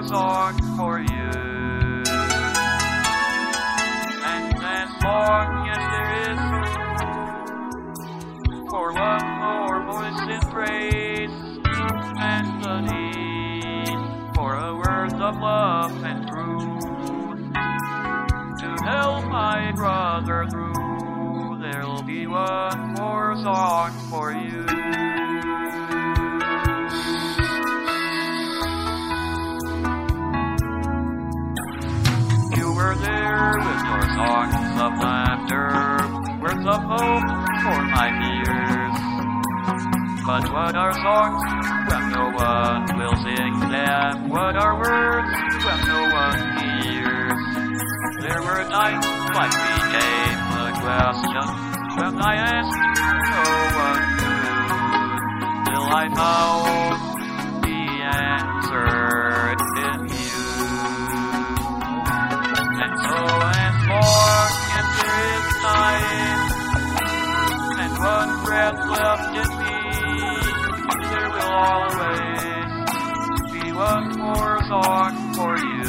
song for you. And as long as there is for one more voice in praise and the need for a word of love and truth to help my brother through, there'll be one more song for you. You were there with your songs of laughter, words of hope for my fears. But what are songs when no one will sing them? What are words when no one hears? There were nights like became a question when I asked no one knew, till I found the answer in you. And so as long as there is time and one breath left in me, there will always be one more song for you.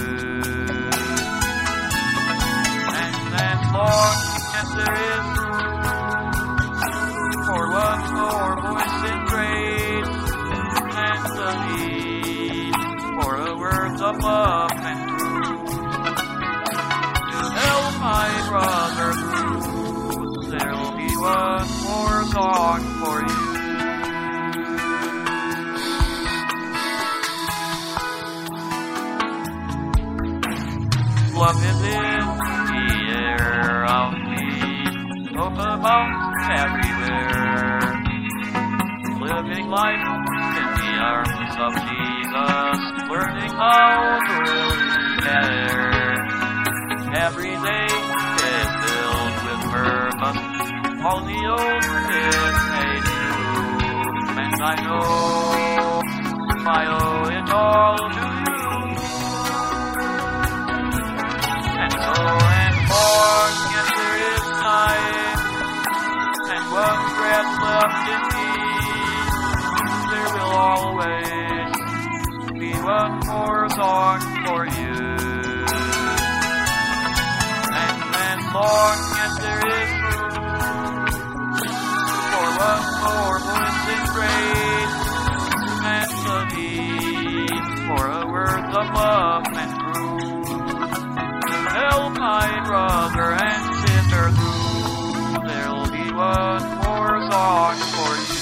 And as long as there is room for one more voice in praise and the need for a word of love and truth to help my brother through, there will be one more song for you. Love is in the air around me, hope abounds everywhere. Living life in the arms of Jesus, learning how to really care. Every day is filled with purpose, all the old is made new, and I know I owe it all to you. And so as long as there is time and one breath left in me, there will always be one more song for you. And as long as there is room for one more voice in praise and the need for a word of love and truth, help my brother and sister through, there'll be one more song for you.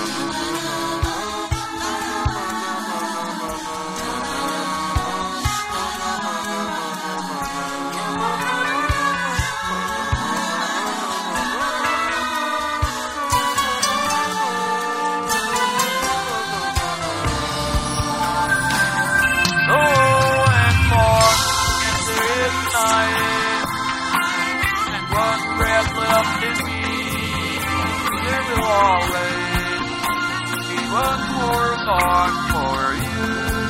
So as long as there is time and one breath left in me, there will always be one more song for you.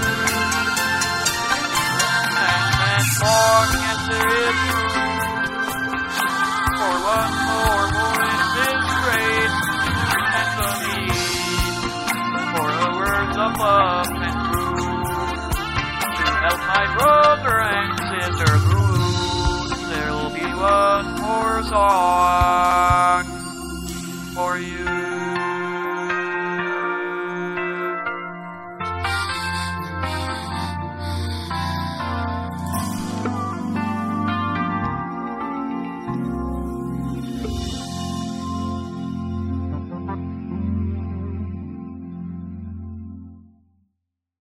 And as long as there is room for one more voice in praise and the need for a word of love and truth to help my brother and sister through, there'll be one more song for you.